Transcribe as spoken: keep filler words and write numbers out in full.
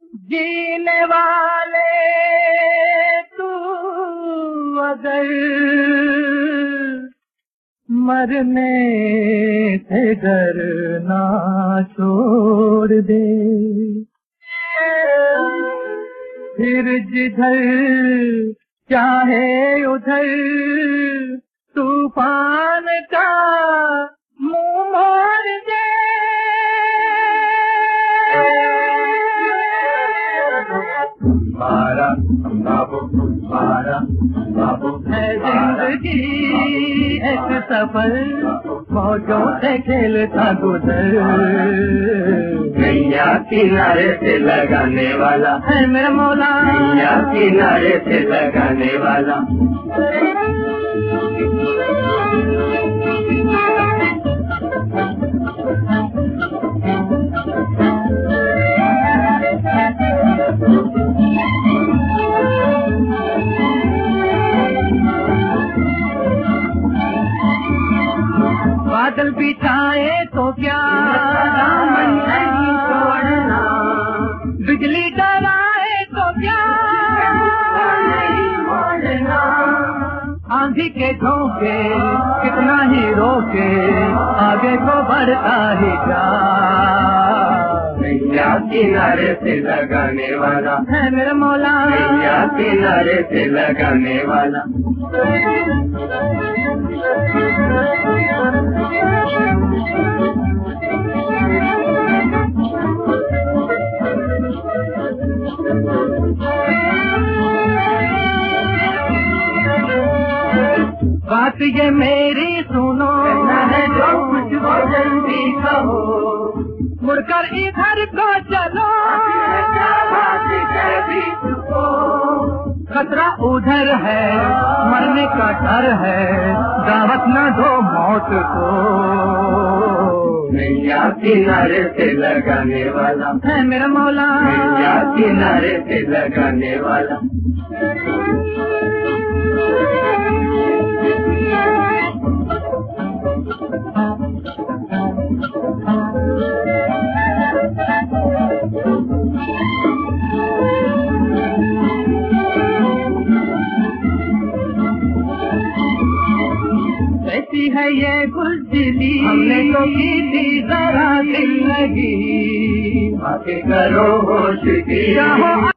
जीने वाले तू अगर मरने से डरना छोड़ दे, फिर जिधर चाहे उधर तूफान का मुंह मोड़ दे। बारा बाबू बारा बाबू है जिंदगी एक सफर, मौजों से खेलता गुजर। नैया किनारे से लगाने वाला है मेरा मौला, नैया किनारे से लगाने वाला। बादल बिछाए तो क्या दामन नहीं छोड़ना, बिजली डराए तो क्या नहीं मोड़ना। आंधी के झोंके कितना ही रोके, आगे को बढ़ता ही जा। नैया किनारे से लगाने वाला है मेरा मौला, नैया किनारे से लगाने वाला। बात ये मेरी सुनो, जो कुछ वो जल्दी कहो, मुड़कर इधर को चलो, खतरा उधर है, मरने का डर है, दावत न दो मौत को। नैया किनारे से लगाने वाला है मेरा मौला, नैया किनारे से लगाने वाला। कैसी है ये बुज़दिली, हमने तो की थी जरा दिल लगी। बातें करो होश की, चाहो